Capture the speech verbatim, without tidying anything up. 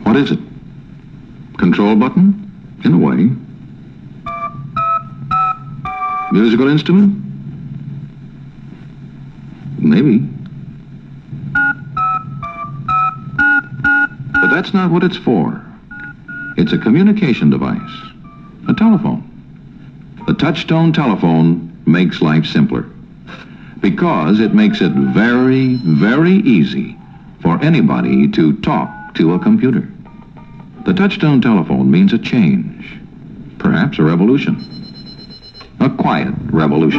What is it? Control button? In a way. Musical instrument? Maybe. But that's not what it's for. It's a communication device. A telephone. The Touch-Tone telephone makes life simpler. Because it makes it very, very easy for anybody to talk to a computer. The Touch-Tone telephone means a change. Perhaps a revolution. A quiet revolution.